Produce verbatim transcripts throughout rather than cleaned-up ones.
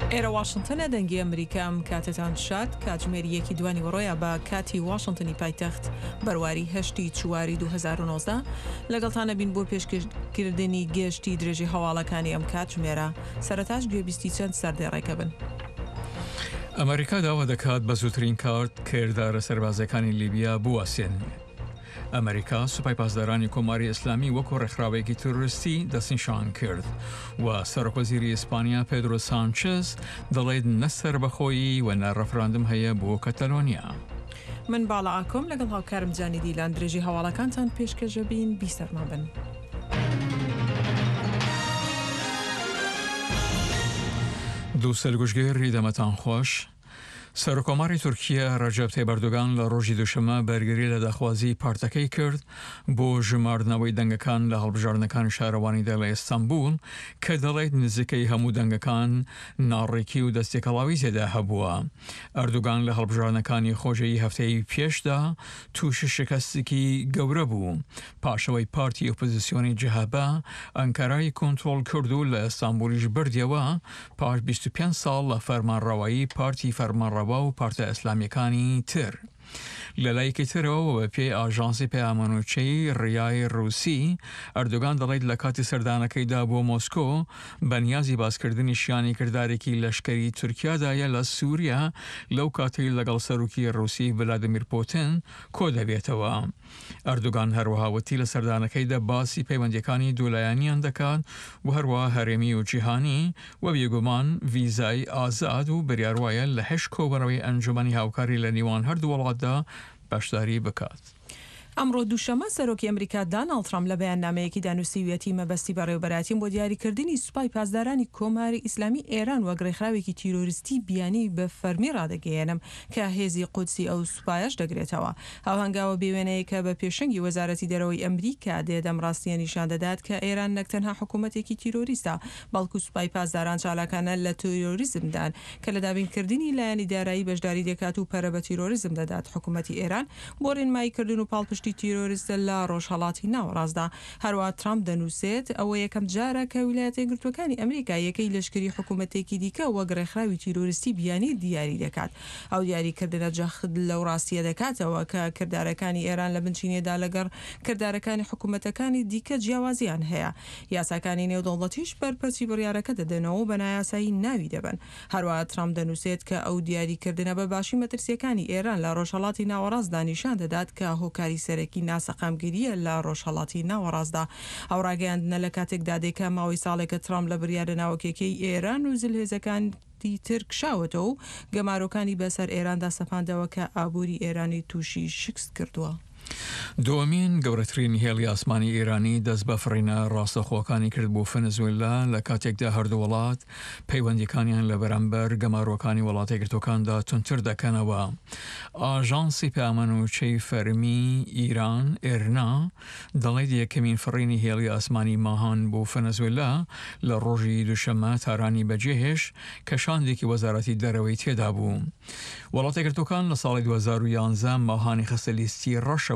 ئێرە واشنتنە دەنگی ئەمریکام کاتتان شاد کاتژمێری یەکی دوانی وەڕۆیە بە کاتی واشنتنی پایتەخت بەرواری هەشتی چواری دوو هەزار و نۆزدە لەگەڵتانە بین بۆ پێشکردنی گەشتی درێژی هەواڵەکانی ئەم کاتژمێرە سەرەتاش گوێبیستی چەند سەردێڕێکە بن. ئەمریکا داوا دەکات بە زووترین کات کردارە سەربازەکانی لیبیا بواسێن. ئەمریکا سوپای پاسدارانی کۆماری ئیسلامی وەکو ڕێکخراوێکی تروریستی دەستنیشان کرد و سەرۆکوەزیری ئیسپانیا پێدرۆ سانچز دەڵێت نەسەر بەخۆیی و نەڕەفراندم هەیە بۆ کەتەلۆنیا. من باڵا ئاکۆم لەگەڵ هاوکارم جانی دیلان درێژی هەواڵەکانتان پێشکەشە بین بیسەرما بن. دوو سەرگوشتگێڕی دەمەتان خۆش. سەرۆکۆماری تورکیا ڕەجەب تایب ئەردۆغان لە ڕۆژی دووشەمە بەرگری لە داخوازی پارتەکەی کرد بۆ ژماردنەوەی دەنگەکان لە هەڵبژاردنەکانی شارەوانیدا لە ئێستانبول کە دەڵێت نزیکەی هەموو دەنگەکان ناڕێکی و دەستێکەڵاوی زێدا هەبووە. ئەردۆغان لە هەڵبژاردنەکانی خۆشەوی هەفتەی پێشدا تووشی شکستێکی گەورە بوو پاشەوەی پارتی ئۆپۆزیسیۆنی جەهابە ئەنکارای کۆنتڕۆڵ کرد و لە ئێستانبولیش بردیەوە پاش بیست و پێنج ساڵ لە فەرمانڕەوایی پارتی فەرمانڕەوا و پارتە ئیسلامیەکانی تر. لە لایەکی ترەوە بە پێی ئاژانسی پەیامانوچەی ڕیای ڕووسی ئەردۆغان دەڵێت لە کاتی سەردانەکەیدا بۆ مۆسکۆ بەنیازی باسکردنی شیانی کردارێکی لەشکری تورکیادایە لە سووریا لەو کاتی لەگەڵ سەرۆکی ڕووسی ڤلادیمیر پوتین کۆ دەبێتەوە. ئەردۆغان هەروەها وتی لە سەردانەکەیدا باسی پەیوەندیەکانی دوولایانیان دەکات و هەروەها هەرێمی و جیهانی و بێگومان ڤیزای ئازاد و بریاروایە لە هەشت کۆبەرەوەی ئەنجومەنی هاوکاری لە نیوان هەردوو وڵاتدا بەشداری بکات. ئەمڕۆ دووشەمە سەرۆکی ئەمریکا داناڵد ترامپ لە بەیاننامەیەکی دانووسیویەتی مەبەستی بەڕێوەبەراتیم بۆ دیاریکردنی سوپای پاسدارانی کۆماری ئیسلامی ئێران وەک ڕێکخراوێکی تیرۆریستی بیانی بە فەرمی ڕادەگەیەنم کە هێزی قودسی ئەو سوپایەش دەگرێتەوە. هاوهەنگاوە بێوێنەیە کە بە پێشەنگی وەزارەتی دەرەوەی ئەمریکا دێدەم ڕاستیە نیشان دەدات کە ئێران نەک تەنها حکوومەتێکی تیرۆریستە بەڵکو سوپای پاسداران چالاکانە لە تیرۆریزمدان کە لە دابینکردنی لایەنی دارایی بەشداری دەکات و پەرە بە تیرۆریزم دەدات. حکوومەتی ئێران بۆ ڕێنماییکردن و پاڵپشتی تیرۆریستە لە ڕۆژهەڵاتی ناوەڕاستدا. هەروە ترامپ دەنووسێت ئەوە یەکەم جارە کە ویلایەتە یەکگرتووەکانی ئەمریکا یەکەی لەشکری حکوومەتێکی دیکە وەک ڕێکخراوی تیرۆریستی بیانی دیاری دەکات. ئەو دیاریکردنە جەخت لەو ڕاستیە دەکاتەوە کە کردارەکانی ئێران لە بنچینێدا لەگەڕ کردارەکانی حکوومەتەکانی دیکە جیاوازیان هەیە. یاساکانی نێودەوڵەتیش بەرپرسی بڕیارەکە دەدەنەوە و بە نایاسایی ناوی دەبن. هەروە ترامپ دەنووسێت کە ئەو دیاریکردنە بە باشی مەترسیەکانی ئێران لە ڕۆژهەڵاتی ناوەڕاستدا نیشان دەدات کە هۆکاری سەرەکی ناسەقامگیریە لە ڕۆژهەڵاتی ناوەڕاستدا. ئەو ڕاگەیاندنە لە کاتێکدا دێکە ماوەی ساڵێکە ترامپ لە بریارە ناوەکێکەی ئێران و زلهێزەکان تر کشاوەتەوە و گەمارۆکانی بەسەر ئێراندا سەپاندەوە کە ئابووری ئێرانی تووشی شکست کردووە. دووەمین گەورەترین هێڵی ئاسمانی ئێرانی دەست بە فڕینە ڕاستەخۆکانی کرد بۆ ڤەنزوێلا لە کاتێکدا هەردوو وڵات پەیوەندیەکانیان لە بەرامبەر گەمارۆکانی وڵاتە یەکگرتووەکاندا تونتر دەکەنەوە. ئاژانسی پەیامانوچەی فەرمی ئیران ئێرنا دەڵێت یەکەمین فڕینی هێڵی ئاسمانی ماهان بۆ ڤەنزوێلا لە ڕۆژی دووشەمە تارانی بەجێهێش کە شاندێکی وەزارەتی دەرەوەی تێدا بوو. وڵاتە یەکگرتووەکان لە ساڵی دوو هەزار و یانزە ماهانی خستە لیستی ڕەشەوە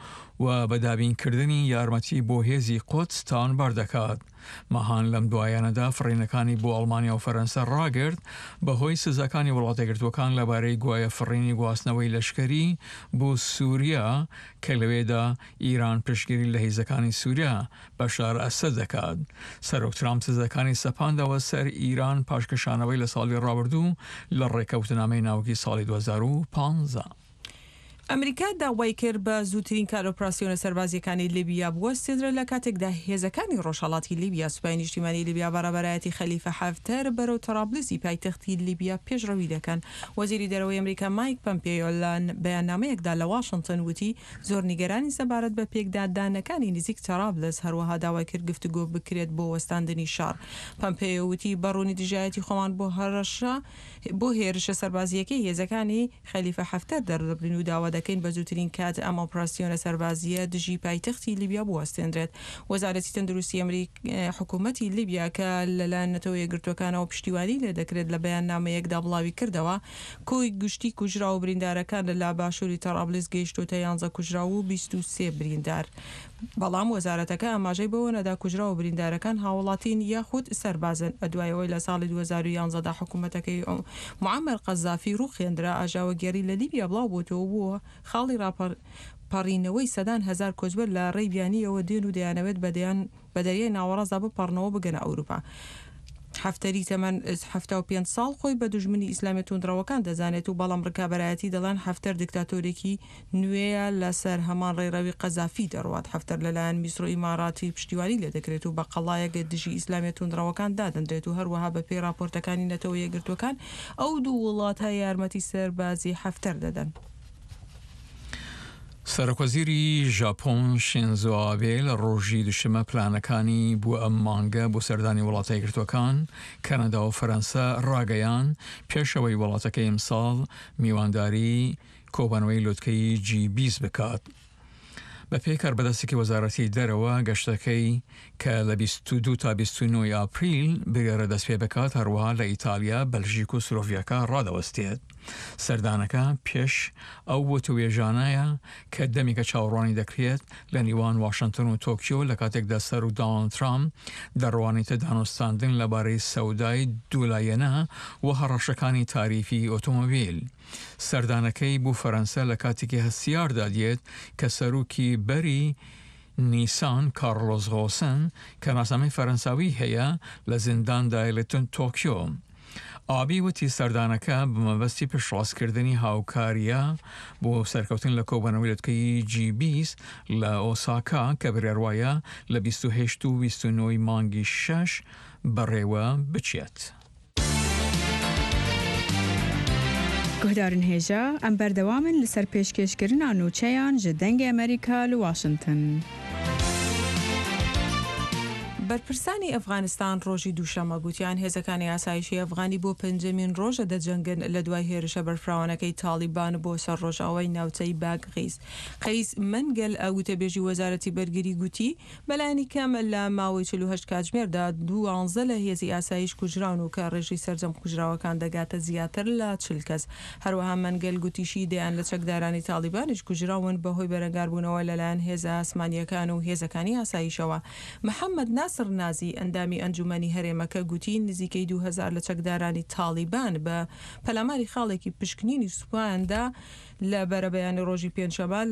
و بەدابینکردنی یارمەتی بۆ هێزی قودستان بەردەکات. ماهان لەم دوایانەدا فڕینەکانی بۆ ئەڵمانیا و فەرەنسا ڕاگرت بەهۆی سزاکانی وڵاتە یەکگرتووەکان لەبارەی گوایە فڕینی گواستنەوەی لەشکری بۆ سووریا کە لەوێدا ئیران پشتگیری لە هێزەکانی سووریا بەشار ئەسەد دەکات. سەرۆک ترامپ سزاکانی سەپاندەوە سەر ئیران پاشکەشانەوەی لە ساڵی ڕابردوو لە ڕێکەوتنامەی ناوکی ساڵی دوو هەزار و پانزە. ئەمریکا داوای کرد بە زووترین کار ئۆپراسیۆنە سەربازیەکانی لیبیا بوەستێدرا لە کاتێکدا هێزەکانی ڕۆژهەڵاتی لیبیا سوپای نیشتیمانی لیبیا بەڕێبەرایەتی خەلیفە حەفتەر بەرەو تەرابلسی پایتەختی لیبیا پێشڕەوی دەکەن. وەزیری دەرەوەی ئەمریکا مایک پۆمپێۆ لە بەیاننامەیەکدا لە واشنتن وتی زۆر نیگەرانی سەبارەت بە پێکدادانەکانی نزیک تەرابلس هەروەها داوای کرد گفتوگۆ بکرێت بۆ وەستاندنی شار. پۆمپێۆ وتی بەڕوونی دژایەتی خۆمان بۆ هەرشە بۆ هێرشە سەربازیەکەی هێزەکانی خەلیفە حەفتەر دەردەبرین و داوا دەکەین بە زووترین کات ئەم ئۆپراسیۆنە سەربازیە دژی پایتەختی لیبیا بوەستێنرێت. وەزارەتی تەندروستی ئەمریکا حکوومەتی لیبیا کە لەلایەن نەتەوە یەکگرتووەکانەوە پشتیوانی لێ دەکرێت لە بەیاننامەیەکدا بڵاوی کردەوە کۆی گشتی کوژرا و بریندارەکان لە باشووری تەرابلس گەیشتۆتە یانزە کوژرا و بیست و سێ بریندار. بەڵام وەزارەتەکە ئاماژەی بەوە نەدا کوژراوە بریندارەکان هاوڵاتین یاخود سەربازن ئەدوایەوەی لە ساڵی دوو هەزار و یانزەدا حکوومەتەکەی معەمەر قەزافی ڕوخێندرا ئاژاوەگێری لە لیبیا بڵاو بۆتەوە بووە خاڵی راپەر پەڕینەوەی سەدان هەزار کۆچبەر لە ڕێی بیانیەوە دێن و دەیانەوێت بە دەریای ناوەڕازدا بپەڕنەوە بگەنە ئەوروپا. هەفتەری تەمەن هەفتە و پێنج ساڵ خۆی بە دوژمنی ئیسلامی توندڕەوەکان دەزانێت و بەڵام ڕکابەرایەتی دەڵان هەفتەر دیکتاتۆرێکی نوێیە لەسەر هەمان ڕێڕەوی قەزافی دەڕوات. هەفتەر لەلایەن میسر و ئیماراتی پشتیوانی لێ دەکرێت و بە قەڵایەک دژی ئیسلامی توندڕەوەکان دادەندرێت و هەروەها بە پێی راپۆرتەکانی نەتەوە یەکگرتوەکان ئەو دوو وڵاتە یارمەتی سەربازی هەفتەر دەدەن. سەرۆکوەزیری ژاپۆن شینزۆ ئابێ لە ڕۆژی دووشەمە پلانەکانی بۆ ئەم مانگە بۆ سەردانی وڵاتە یەکگرتوەکان کەنەدا و فەرەنسا ڕاگەیان پێشەوەی وڵاتەکەی ئەمساڵ میوانداری کۆبانەوەی لۆتکەی جی بیست بکات. بە پێی کاربەدەستێکی وەزارەتی دەرەوە گەشتەکەی کە لە بیست و دوو تا بیست و نۆ ئاپریل بریارە دەست پێ بکات هەروەها لە ئیتالیا بەلژیک و سلۆڤیاکە ڕادەوەستێت. سەردانەکە پێش ئەو بۆ توێژانایە کە دەمێکە چاوەڕوانی دەکرێت لە نیوان واشنگتن و تۆکیۆ لە کاتێکدا سەر و دۆناڵد ترامپ دەڕوانیتە دانوستاندن لەبارەی سەودای دوولایەنە و هەڕەشەکانی تاریفی ئۆتۆمۆبیل. سەردانەکەی بۆ فەرەنسا لە کاتێکی هەستیاردا دێت کە سەرۆکی بەری نیسان کارلۆس غۆسن کە ناسنامەی فەرەنساوی هەیە لە زینداندا لە تۆکیۆ. ئابی وتی سەردانەکە بمەبەستی پشتڕاستکردنی هاوکاریە بۆ سەرکەوتن لە کۆبانەوەی لۆتکەی جی بیست لە ئۆساکا کە بڕێڕوایە لە بیست و هەشت و بیست و نۆ مانگی شەش بەڕێوە بچێت. گۆدارن هێژە ئەم بەردەوامن لەسەر پێشکەشکردنا نوچەیان ji دەنگی ئەمریکا لە واشنگتن. بەرپرسانی ئەفغانستان ڕۆژی دووشەمە گوتیان هێزەکانی ئاسایشی ئەفغانی بۆ پەنجەمین ڕۆژە دەجەنگن لە دوای هێرشە بەرفراوانەکەی تاڵیبان بۆ سەر ڕۆژئاوای ناوچەی باگ قەیس. قەیس منگەل ئەوتەبێژی وەزارەتی بەرگری گوتی بەلایانی کەم لە ماوەی چل و هەشت کاتژمێردا دوانزە لە هێزی ئاسایش کوژراون و کە ڕێژی سەرجەم کوژراوەکان دەگاتە زیاتر لە چل کەس. هەروەها منگەل گوتیشی دەیان لە چەکدارانی تاڵیبانیش کوژراون بەهۆی بەرەنگاربوونەوە لەلایەن هێزە ئاسمانیەکان و هێزەکانی ئاسایشەوە. محەممەد ناس نازی ئەندامی ئەنجومەنی هەرێمەکە گوتی نزیکەی دوو هەزار لە چەکدارانی تاڵیبان بە پەلاماری خاڵێکی پشکنینی سوپایاندا لە بەرەبەیانی ڕۆژی پێنجشەمە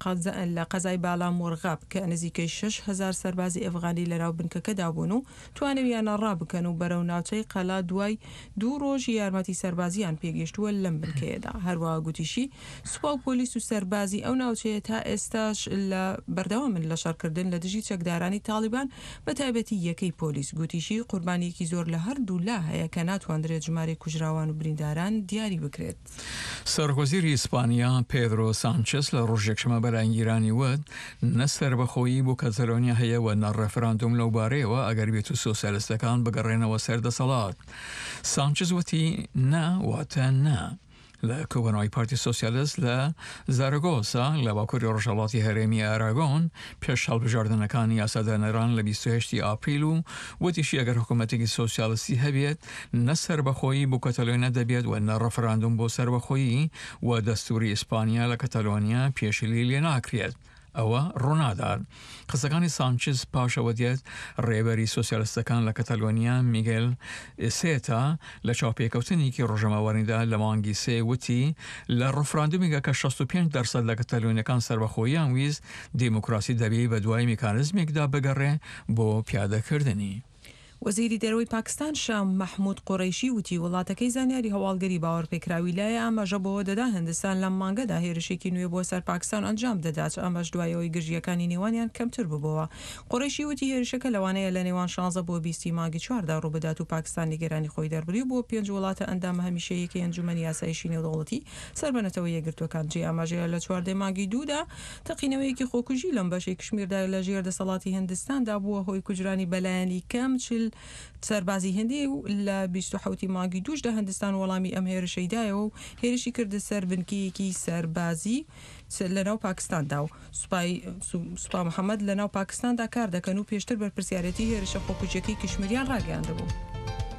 لە قەزای بالا مۆرغاب کە نزیکەی شش هەزار سەربازی ئەفغانی لەناو بنکەکەدا بوون و توانەویانە ڕابکەن و بەرەو ناوچەی قەلا دوای دوو ڕۆژی یارمەتی سەربازیان پێگەشتووە لەم بنکەیەدا. هەروەها گوتیشی سوپا و پۆلیس و سەربازی ئەو ناوچەیە تا ئێستاش لە بەردەوامن لە شەڕکردن لە دژی چەکدارانی تاڵیبان بە تایبەتی یەکەی پۆلیس. گوتیشی قوربانیەکی زۆر لە هەردوو لا هەیە کە ناتوانرێت ژمارە کوژراوان و برینداران دیاری بکرێت. سەرۆکوەزیری ئیسپانیا پێدرۆ سانچێز لە ڕۆژێکشەمە بەلایەنگیرانی وت نەسەر بەخۆیی بۆ کەتەلۆنیا هەیە و نەڕەفراندوم لەو بارەیەوە ئەگەر بێت و سۆسیالیستەکان بگەڕێنەوە سەردەسەڵات. سانچێز وتی نا واتە نا. لە کۆبنەوەی پارتی سۆسیالیست لە زارەگۆسا لە باکووری ڕۆژهەڵاتی هەرێمی ئاراگۆن پێش هەڵبژاردنەکانی یاسادانەران لە بیست و هەشت ئاپریل و وتیشی ئەگەر حکوومەتێکی سۆسیالیستی هەبێت نەسەر بەخۆیی بۆ کەتەلۆنیا دەبێت و نە ڕەفراندوم بۆ سەربەخۆیی و دەستوری ئیسپانیا لە کەتەلۆنیا پێشلی لێ ناکرێت. ئەوە ڕوونادار. قسەکانی سانچز پاشەوە دێت ڕێبەری سۆسیالیستەکان لە کەتەلۆنیا میگل سێتا لە چاوپێکەوتنێکی ڕۆژەماوەریدا لە مانگی سێ وتی لە ڕفراندومیگە کە شەست و پێنج دەرسەد لە کەتەلۆنیەکان سەربەخۆییان ویست دیموکراسی دەبێت بە دوای میکانزمێکدا بگەڕێ بۆ پیادەکردنی. وەزیری دەرەوەی پاکستان شام مەحموود قوڕیشی وتی وڵاتەکەی زانیاری هەواڵگەری باوەڕپێکراوی لایە ئاماژە بەوە دەدا هەندستان لەم مانگەدا هێرشێکی نوێ بۆ سەر پاکستان ئەنجام دەدات ئەمەش دوایەوەی گژیەکانی نێوانیان کەمتر ببەوە. قوڕیشی وتی هێرشەکە لەوانەیە لە نێوان شانزە بۆ بیستی مانگی چواردا ڕووبدات و پاکستان نیگەرانی خۆی دەربڕی بۆ پێنج وڵاتە ئەندامە هەمیشەیەکی ئەنجومەنی یاسایشی نێودەوڵەتی سەربەنەتەوە یەکگرتوەکان جێ ئاماژەیە لە چواردەی مانگی دوودا تەقینەوەیەکی خۆکوژی لەم بەشەی کشمیردا لە ژێر دەسەڵاتی هیندستاندا بووە هۆی کوژرانی بەلایەنی کەم چل سەربازی هەندی و لە بیست و حوتی مانگی دووشدا هەندستان وەڵامی ئەم هێرشەیدایەوە و هێرشی کردە سەر بنکەیەکی سەربازی لەناو پاکستاندا و سوپا محەممەد لەناو پاکستاندا کار دەکەن و پێشتر بەرپرسیارەتی هێرشە خۆکوژیەکەی کشمیریان ڕاگەیاندەبوو.